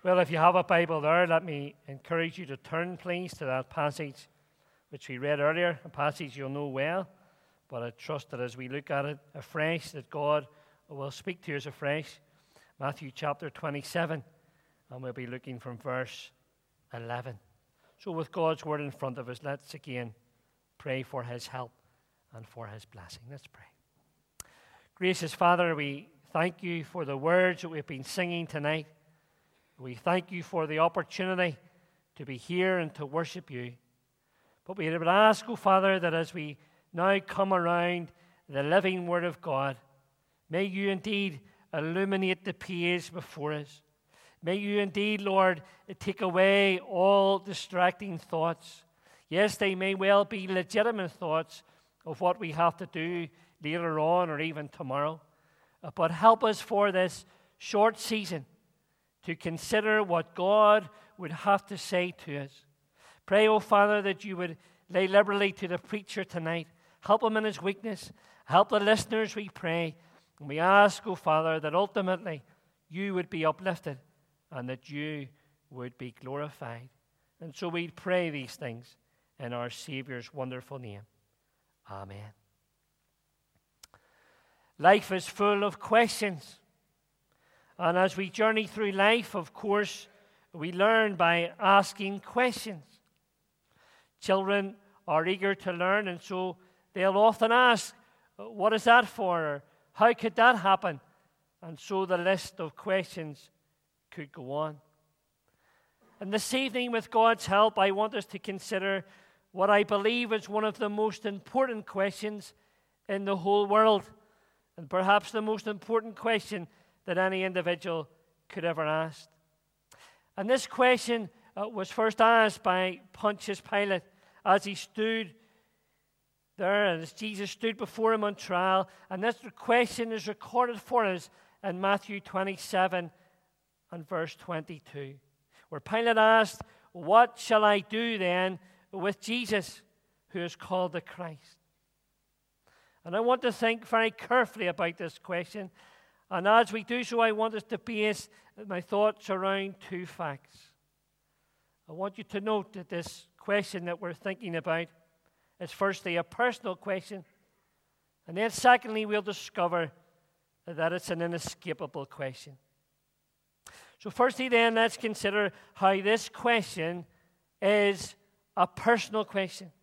Well, if you have a Bible there, let me encourage you to turn, please, to that passage which we read earlier, a passage you'll know well, but I trust that as we look at it afresh, that God will speak to us afresh. Matthew chapter 27, and we'll be looking from verse 11. So with God's word in front of us, let's again pray for his help and for his blessing. Let's pray. Gracious Father, we thank you for the words that we've been singing tonight. We thank you for the opportunity to be here and to worship you. But we would ask, O Father, that as we now come around the living Word of God, may you indeed illuminate the page before us. May you indeed, Lord, take away all distracting thoughts. Yes, they may well be legitimate thoughts of what we have to do later on or even tomorrow. But help us for this short season to consider what God would have to say to us. Pray, O Father, that you would lay liberally to the preacher tonight. Help him in his weakness. Help the listeners, we pray. And we ask, O Father, that ultimately you would be uplifted and that you would be glorified. And so we pray these things in our Savior's wonderful name. Amen. Life is full of questions. And as we journey through life, of course, we learn by asking questions. Children are eager to learn, and so they'll often ask, what is that for? Or how could that happen? And so the list of questions could go on. And this evening, with God's help, I want us to consider what I believe is one of the most important questions in the whole world, and perhaps the most important question that any individual could ever ask. And this question was first asked by Pontius Pilate as he stood there, and as Jesus stood before him on trial. And this question is recorded for us in Matthew 27 and verse 22, where Pilate asked, "What shall I do then with Jesus, who is called the Christ?" And I want to think very carefully about this question. And as we do so, I want us to base my thoughts around two facts. I want you to note that this question that we're thinking about is firstly a personal question, and then secondly we'll discover that it's an inescapable question. So firstly then, let's consider how this question is a personal question.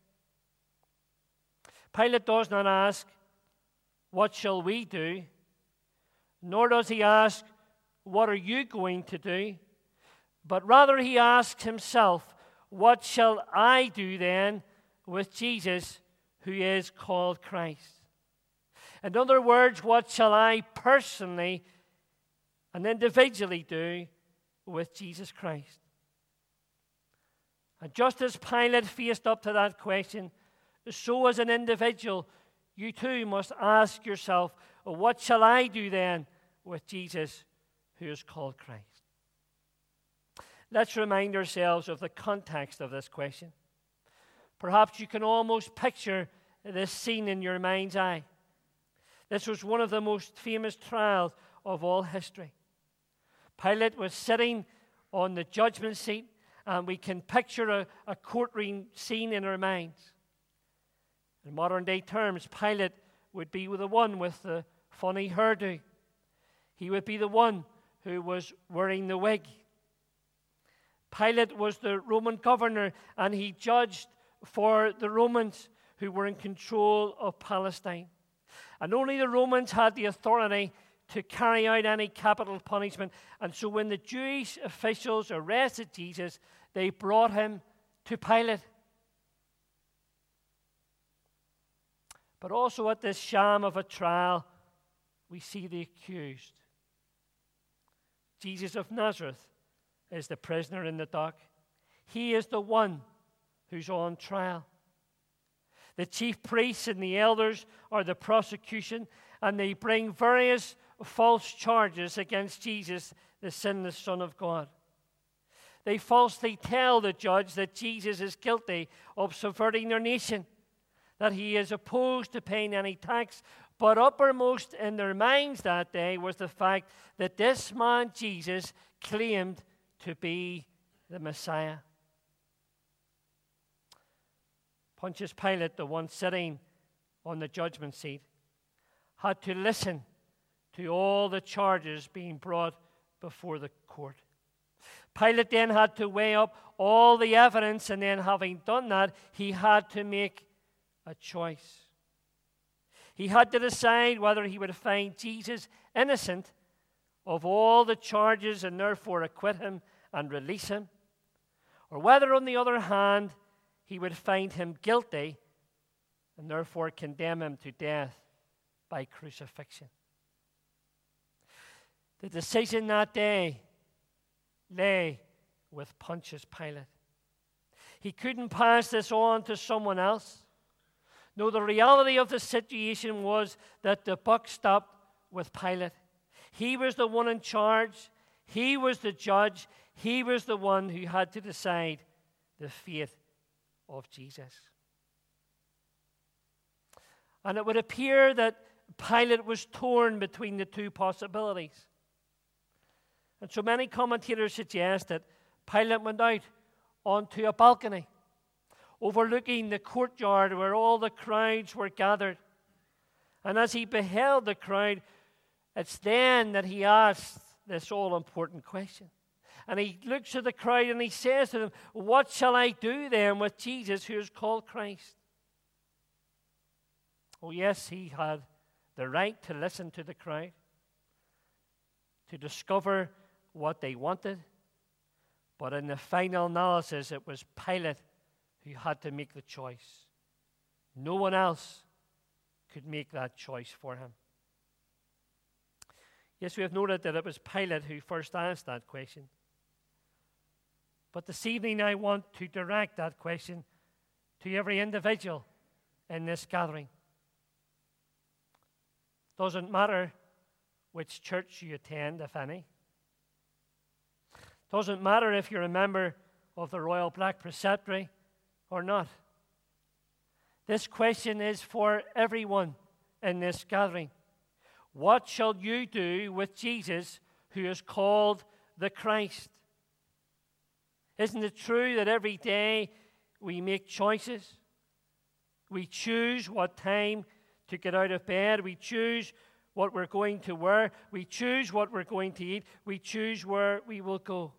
Pilate does not ask, "What shall we do?" Nor does he ask, "What are you going to do?" But rather he asks himself, "What shall I do then with Jesus, who is called Christ?" In other words, what shall I personally and individually do with Jesus Christ? And just as Pilate faced up to that question, so as an individual, you too must ask yourself, what shall I do then with Jesus, who is called Christ? Let's remind ourselves of the context of this question. Perhaps you can almost picture this scene in your mind's eye. This was one of the most famous trials of all history. Pilate was sitting on the judgment seat, and we can picture a courtroom scene in our minds. In modern day terms, Pilate would be the one with the funny hairdo. He would be the one who was wearing the wig. Pilate was the Roman governor, and he judged for the Romans who were in control of Palestine. And only the Romans had the authority to carry out any capital punishment. And so when the Jewish officials arrested Jesus, they brought him to Pilate. But also at this sham of a trial, we see the accused. Jesus of Nazareth is the prisoner in the dock. He is the one who's on trial. The chief priests and the elders are the prosecution, and they bring various false charges against Jesus, the sinless Son of God. They falsely tell the judge that Jesus is guilty of subverting their nation, that he is opposed to paying any tax. But uppermost in their minds that day was the fact that this man, Jesus, claimed to be the Messiah. Pontius Pilate, the one sitting on the judgment seat, had to listen to all the charges being brought before the court. Pilate then had to weigh up all the evidence, and then having done that, he had to make a choice. He had to decide whether he would find Jesus innocent of all the charges and therefore acquit him and release him, or whether, on the other hand, he would find him guilty and therefore condemn him to death by crucifixion. The decision that day lay with Pontius Pilate. He couldn't pass this on to someone else. No, the reality of the situation was that the buck stopped with Pilate. He was the one in charge. He was the judge. He was the one who had to decide the fate of Jesus. And it would appear that Pilate was torn between the two possibilities. And so many commentators suggest that Pilate went out onto a balcony overlooking the courtyard where all the crowds were gathered. And as he beheld the crowd, it's then that he asked this all-important question. And he looks at the crowd and he says to them, "What shall I do then with Jesus who is called Christ?" Oh yes, he had the right to listen to the crowd, to discover what they wanted. But in the final analysis, it was Pilate who had to make the choice. No one else could make that choice for him. Yes, we have noted that it was Pilate who first asked that question. But this evening I want to direct that question to every individual in this gathering. Doesn't matter which church you attend, if any. Doesn't matter if you're a member of the Royal Black Preceptory or not. This question is for everyone in this gathering. What shall you do with Jesus who is called the Christ? Isn't it true that every day we make choices? We choose what time to get out of bed. We choose what we're going to wear. We choose what we're going to eat. We choose where we will go.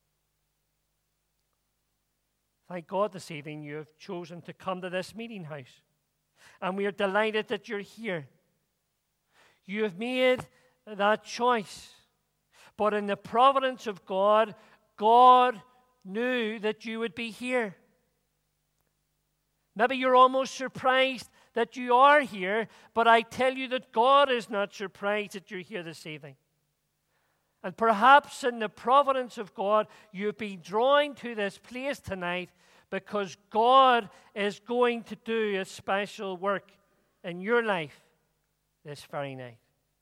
Thank God this evening you have chosen to come to this meeting house. And we are delighted that you're here. You have made that choice. But in the providence of God, God knew that you would be here. Maybe you're almost surprised that you are here, but I tell you that God is not surprised that you're here this evening. And perhaps in the providence of God, you've been drawn to this place tonight because God is going to do a special work in your life this very night.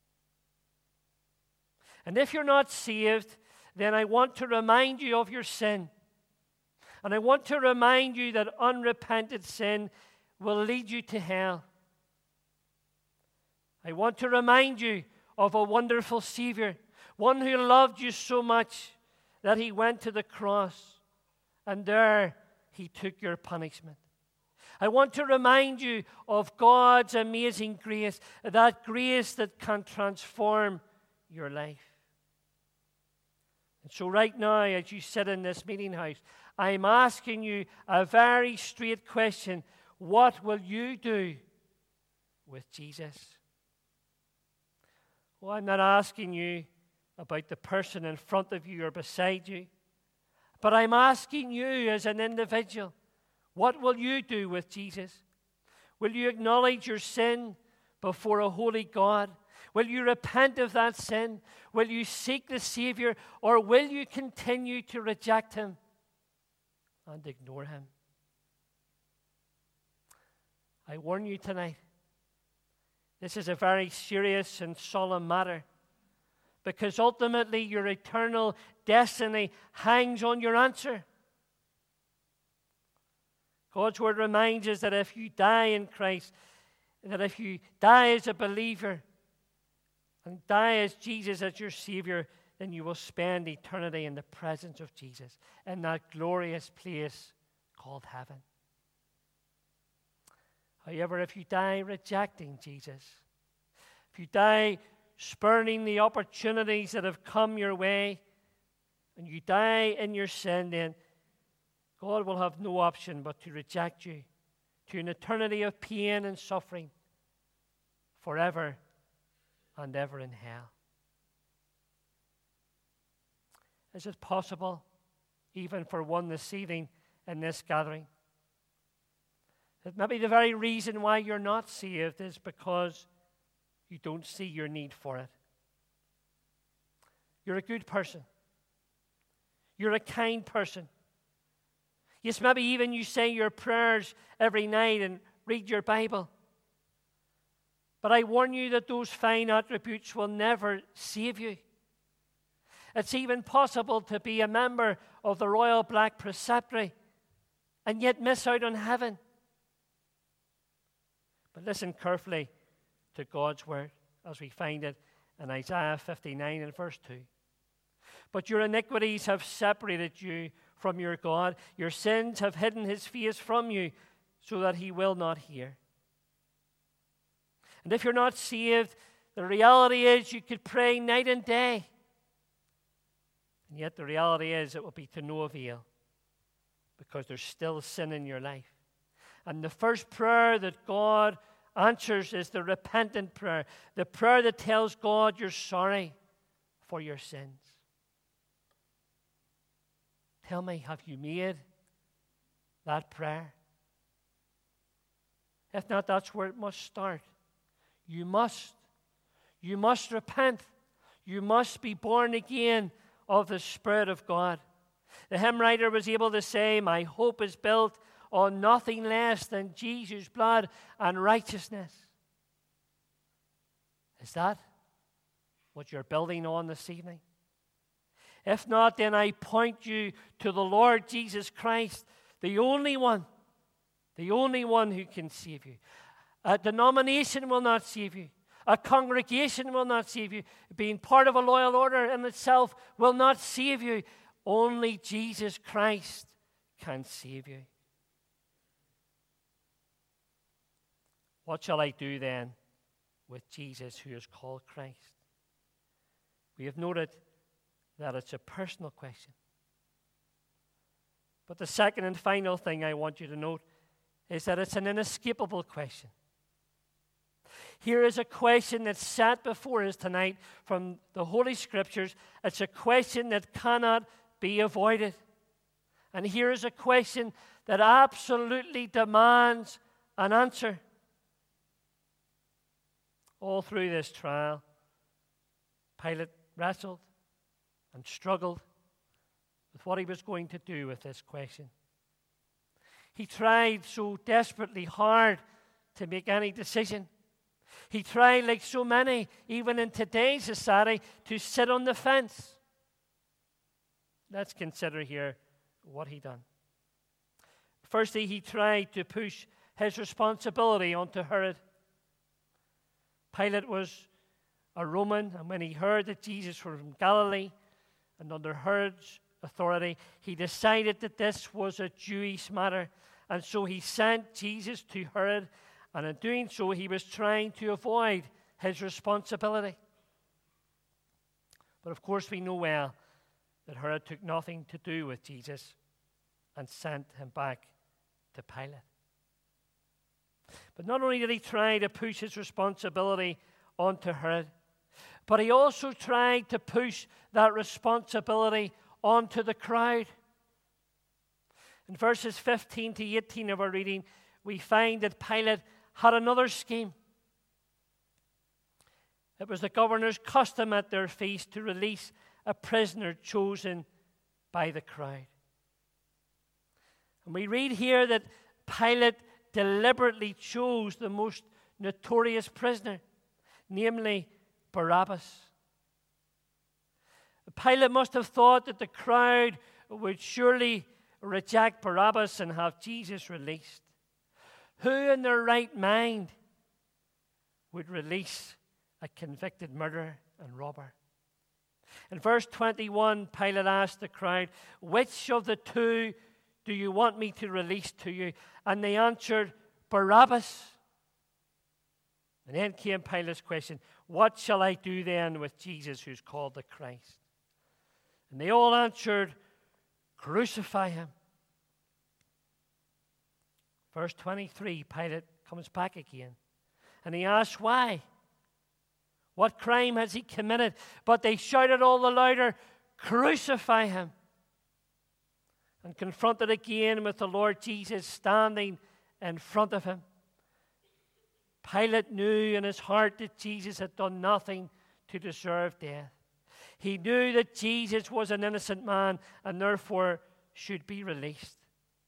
And if you're not saved, then I want to remind you of your sin. And I want to remind you that unrepented sin will lead you to hell. I want to remind you of a wonderful Savior, one who loved you so much that he went to the cross, and there he took your punishment. I want to remind you of God's amazing grace that can transform your life. And so right now, as you sit in this meeting house, I'm asking you a very straight question. What will you do with Jesus? Well, I'm not asking you about the person in front of you or beside you, but I'm asking you as an individual, what will you do with Jesus? Will you acknowledge your sin before a holy God? Will you repent of that sin? Will you seek the Savior? Or will you continue to reject him and ignore him? I warn you tonight, this is a very serious and solemn matter, because ultimately your eternal destiny hangs on your answer. God's word reminds us that if you die in Christ, that if you die as a believer and die as Jesus as your Savior, then you will spend eternity in the presence of Jesus, in that glorious place called heaven. However, if you die rejecting Jesus, if you die spurning the opportunities that have come your way, and you die in your sin, then God will have no option but to reject you to an eternity of pain and suffering forever and ever in hell. Is it possible, even for one this evening in this gathering, that maybe the very reason why you're not saved is because you don't see your need for it? You're a good person. You're a kind person. Yes, maybe even you say your prayers every night and read your Bible. But I warn you that those fine attributes will never save you. It's even possible to be a member of the Royal Black Preceptory and yet miss out on heaven. But listen carefully to God's word as we find it in Isaiah 59 and verse 2. But your iniquities have separated you from your God. Your sins have hidden his face from you so that he will not hear. And if you're not saved, the reality is you could pray night and day. And yet the reality is it will be to no avail because there's still sin in your life. And the first prayer that God answers is the repentant prayer, the prayer that tells God you're sorry for your sins. Tell me, have you made that prayer? If not, that's where it must start. You must repent. You must be born again of the Spirit of God. The hymn writer was able to say, my hope is built on nothing less than Jesus' blood and righteousness. Is that what you're building on this evening? If not, then I point you to the Lord Jesus Christ, the only one who can save you. A denomination will not save you. A congregation will not save you. Being part of a loyal order in itself will not save you. Only Jesus Christ can save you. What shall I do then with Jesus who is called Christ? We have noted that it's a personal question. But the second and final thing I want you to note is that it's an inescapable question. Here is a question that's set before us tonight from the Holy Scriptures. It's a question that cannot be avoided. And here is a question that absolutely demands an answer. All through this trial, Pilate wrestled and struggled with what he was going to do with this question. He tried so desperately hard to make any decision. He tried, like so many, even in today's society, to sit on the fence. Let's consider here what he done. Firstly, he tried to push his responsibility onto Herod. Pilate was a Roman, and when he heard that Jesus was from Galilee and under Herod's authority, he decided that this was a Jewish matter, and so he sent Jesus to Herod, and in doing so, he was trying to avoid his responsibility. But of course, we know well that Herod took nothing to do with Jesus and sent him back to Pilate. But not only did he try to push his responsibility onto Herod, but he also tried to push that responsibility onto the crowd. In verses 15 to 18 of our reading, we find that Pilate had another scheme. It was the governor's custom at their feast to release a prisoner chosen by the crowd. And we read here that Pilate deliberately chose the most notorious prisoner, namely Barabbas. Pilate must have thought that the crowd would surely reject Barabbas and have Jesus released. Who in their right mind would release a convicted murderer and robber? In verse 21, Pilate asked the crowd, "Which of the two do you want me to release to you?" And they answered, "Barabbas." And then came Pilate's question, "What shall I do then with Jesus who's called the Christ?" And they all answered, "Crucify him." Verse 23, Pilate comes back again. And he asks, "Why? What crime has he committed?" But they shouted all the louder, "Crucify him." And confronted again with the Lord Jesus standing in front of him, Pilate knew in his heart that Jesus had done nothing to deserve death. He knew that Jesus was an innocent man and therefore should be released.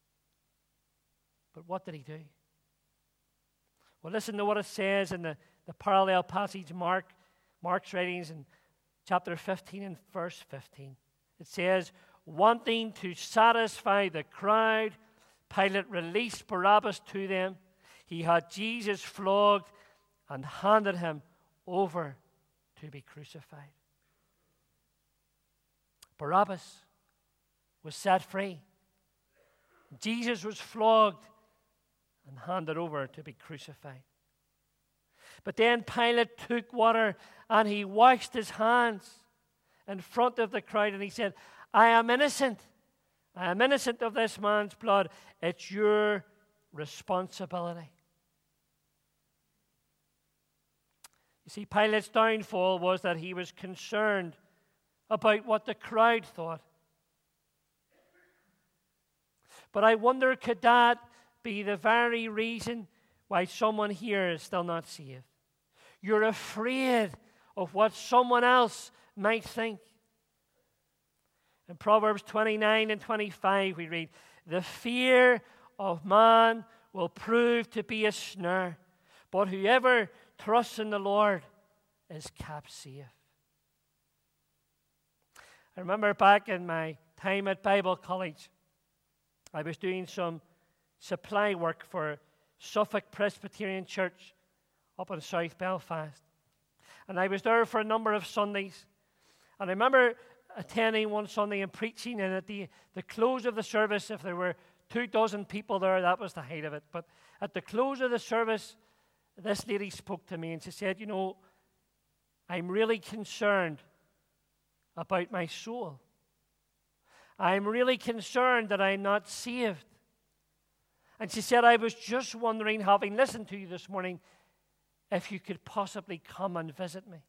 But what did he do? Well, listen to what it says in the parallel passage, Mark's writings in chapter 15 and verse 15. It says, "Wanting to satisfy the crowd, Pilate released Barabbas to them. He had Jesus flogged and handed him over to be crucified." Barabbas was set free. Jesus was flogged and handed over to be crucified. But then Pilate took water and he washed his hands in front of the crowd and he said, "I am innocent. I am innocent of this man's blood. It's your responsibility." You see, Pilate's downfall was that he was concerned about what the crowd thought. But I wonder, could that be the very reason why someone here is still not saved? You're afraid of what someone else might think. In Proverbs 29 and 25 we read, "The fear of man will prove to be a snare, but whoever trusts in the Lord is kept safe." I remember back in my time at Bible College, I was doing some supply work for Suffolk Presbyterian Church up in South Belfast. And I was there for a number of Sundays. And I remember attending one Sunday and preaching, and at the close of the service, if there were 24 people there, that was the height of it. But at the close of the service, this lady spoke to me and she said, "You know, I'm really concerned about my soul. I'm really concerned that I'm not saved." And she said, "I was just wondering, having listened to you this morning, if you could possibly come and visit me."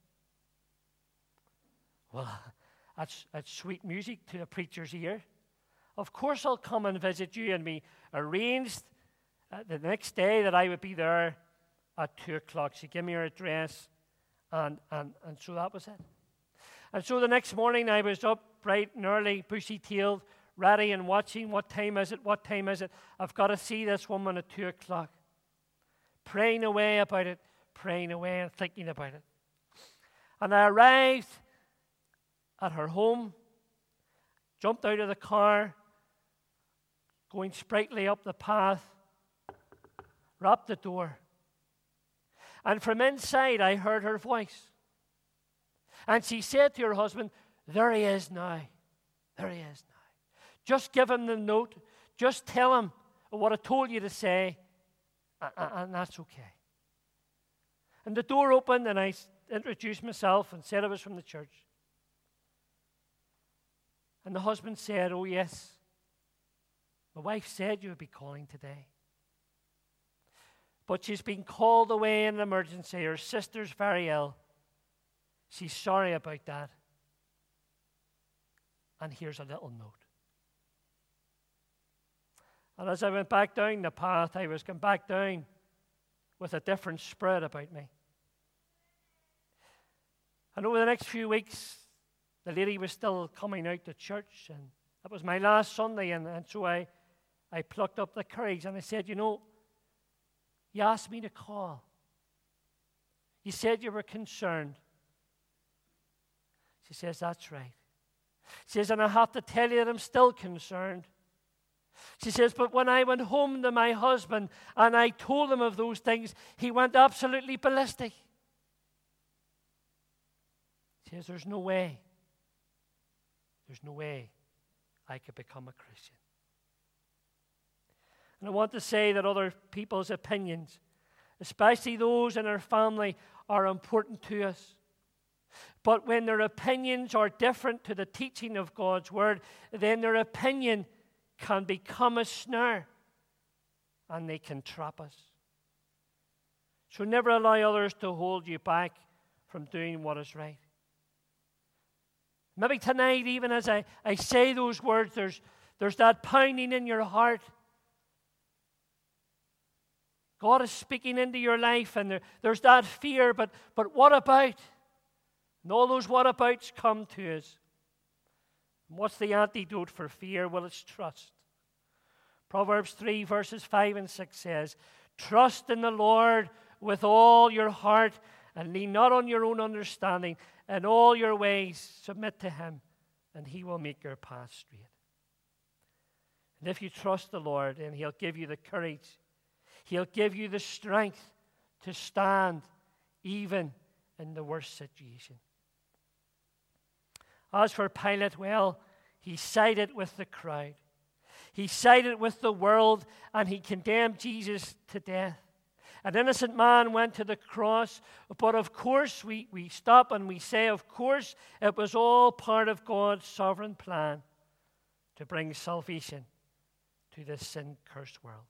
Well, that's sweet music to a preacher's ear. Of course I'll come and visit you. And we arranged the next day that I would be there at 2 o'clock. She gave me her address, and so that was it. And so the next morning I was up bright and early, bushy-tailed, ready and watching. What time is it? What time is it? I've got to see this woman at 2 o'clock. Praying away about it, praying away and thinking about it. And I arrived at her home, jumped out of the car, going sprightly up the path, rapped the door. And from inside, I heard her voice. And she said to her husband, "There he is now. There he is now. Just give him the note. Just tell him what I told you to say, and that's okay." And the door opened, and I introduced myself and said I was from the church. And the husband said, "Oh, yes, my wife said you would be calling today. But she's been called away in an emergency. Her sister's very ill. She's sorry about that. And here's a little note." And as I went back down the path, I was going back down with a different spirit about me. And over the next few weeks, the lady was still coming out to church, and that was my last Sunday, and so I plucked up the courage, and I said, "You know, you asked me to call. You said you were concerned." She says, "That's right." She says, "And I have to tell you that I'm still concerned." She says, "But when I went home to my husband and I told him of those things, he went absolutely ballistic." She says, "There's no way there's no way I could become a Christian. And I want to say that other people's opinions, especially those in our family, are important to us. But when their opinions are different to the teaching of God's Word, then their opinion can become a snare and they can trap us. So never allow others to hold you back from doing what is right. Maybe tonight, even as I say those words, there's that pounding in your heart. God is speaking into your life, and there's that fear, but what about? And all those what abouts come to us. And what's the antidote for fear? Well, it's trust. Proverbs 3 verses 5 and 6 says, "Trust in the Lord with all your heart, and lean not on your own understanding. In all your ways submit to Him, and He will make your path straight." And if you trust the Lord, then He'll give you the courage. He'll give you the strength to stand even in the worst situation. As for Pilate, well, he sided with the crowd. He sided with the world, and he condemned Jesus to death. An innocent man went to the cross, but of course we stop and we say, of course, it was all part of God's sovereign plan to bring salvation to this sin-cursed world.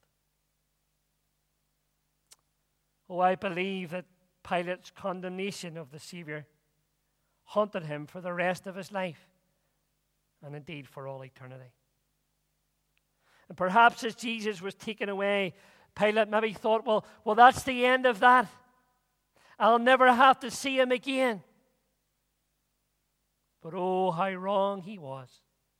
Oh, I believe that Pilate's condemnation of the Savior haunted him for the rest of his life, and indeed for all eternity. And perhaps as Jesus was taken away, Pilate maybe thought, well, that's the end of that. I'll never have to see him again. But oh, how wrong he was.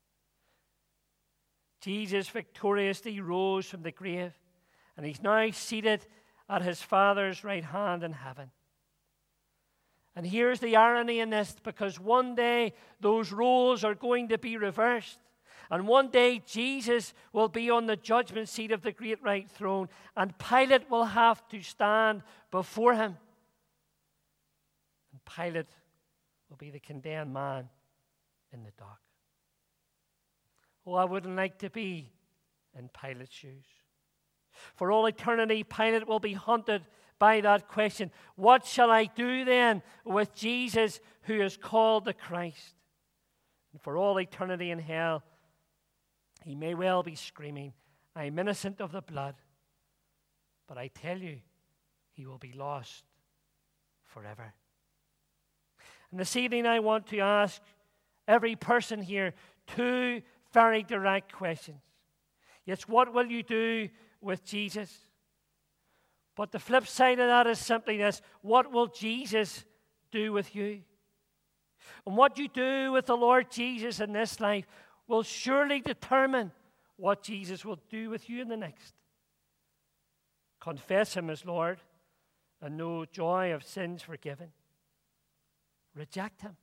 Jesus victoriously rose from the grave, and he's now seated at his Father's right hand in heaven. And here's the irony in this, because one day those roles are going to be reversed. And one day Jesus will be on the judgment seat of the great white throne, and Pilate will have to stand before him. And Pilate will be the condemned man in the dock. Oh, I wouldn't like to be in Pilate's shoes. For all eternity, Pilate will be haunted by that question. What shall I do then with Jesus who is called the Christ? And for all eternity in hell, he may well be screaming, I'm innocent of the blood. But I tell you, he will be lost forever. And this evening I want to ask every person here two very direct questions. Yes, what will you do with Jesus? But the flip side of that is simply this: what will Jesus do with you? And what you do with the Lord Jesus in this life will surely determine what Jesus will do with you in the next. Confess him as Lord and know joy of sins forgiven. Reject him.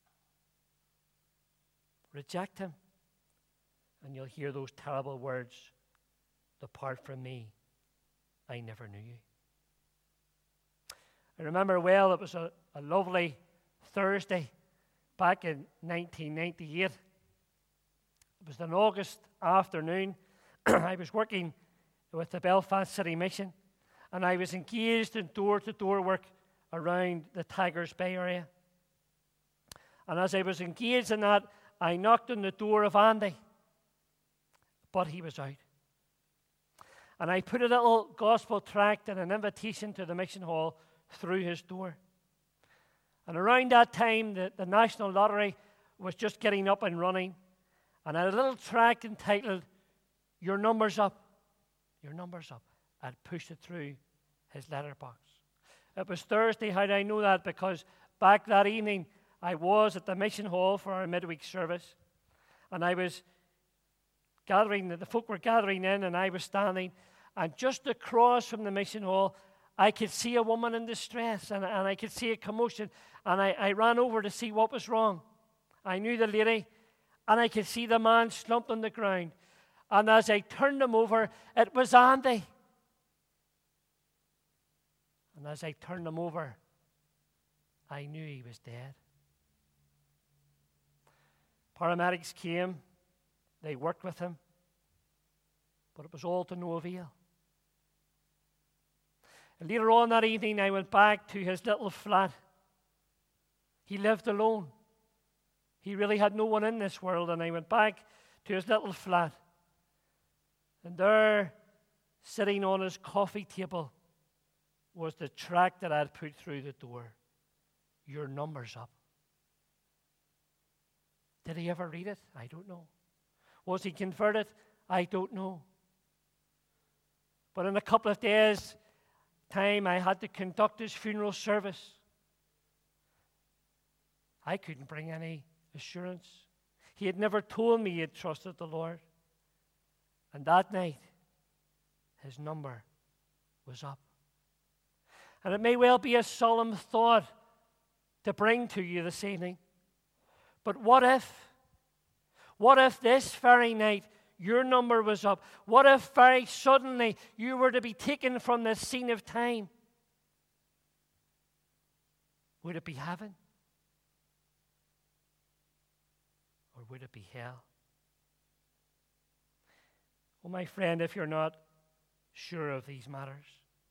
Reject him. And you'll hear those terrible words, depart from me, I never knew you. I remember well, it was a lovely Thursday back in 1998. It was an August afternoon. I was working with the Belfast City Mission, and I was engaged in door-to-door work around the Tigers Bay area. And as I was engaged in that, I knocked on the door of Andy, but he was out. And I put a little gospel tract and an invitation to the mission hall through his door. And around that time, the National Lottery was just getting up and running. And I had a little tract entitled, Your Number's Up. Your Number's Up. I'd pushed it through his letterbox. It was Thursday. How do I know that? Because back that evening, I was at the mission hall for our midweek service. And I was gathering, the folk were gathering in, and I was standing. And just across from the mission hall, I could see a woman in distress, and I could see a commotion. And I ran over to see what was wrong. I knew the lady, and I could see the man slumped on the ground. And as I turned him over, it was Andy. And as I turned him over, I knew he was dead. Paramedics came, they worked with him, but it was all to no avail. And later on that evening, I went back to his little flat. He lived alone. He really had no one in this world, and I went back to his little flat. And there, sitting on his coffee table, was the tract that I had put through the door. Your number's up. Did he ever read it? I don't know. Was he converted? I don't know. But in a couple of days' time, I had to conduct his funeral service. I couldn't bring any assurance. He had never told me he had trusted the Lord. And that night, his number was up. And it may well be a solemn thought to bring to you this evening. But what if this very night your number was up? What if very suddenly you were to be taken from this scene of time? Would it be heaven? Or would it be hell? Oh, my friend, if you're not sure of these matters,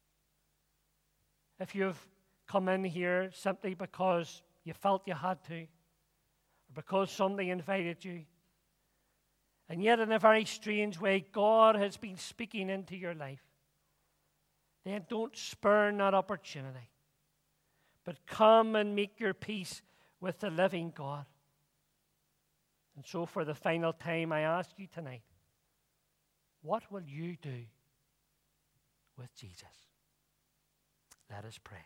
if you've come in here simply because you felt you had to, or because somebody invited you, and yet in a very strange way God has been speaking into your life, then don't spurn that opportunity, but come and make your peace with the living God. And so for the final time, I ask you tonight, what will you do with Jesus? Let us pray.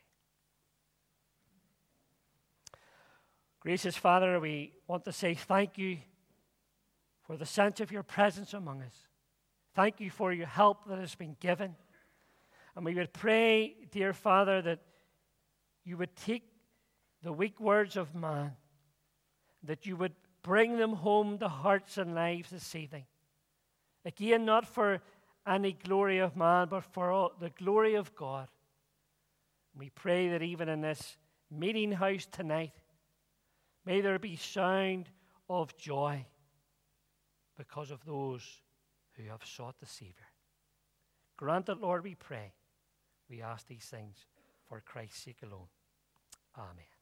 Gracious Father, we want to say thank you for the sense of your presence among us. Thank you for your help that has been given. And we would pray, dear Father, that you would take the weak words of man, that you would bring them home to hearts and lives this evening. Again, not for any glory of man, but for all the glory of God. We pray that even in this meeting house tonight, may there be sound of joy because of those who have sought the Savior. Grant it, Lord, we pray. We ask these things for Christ's sake alone. Amen.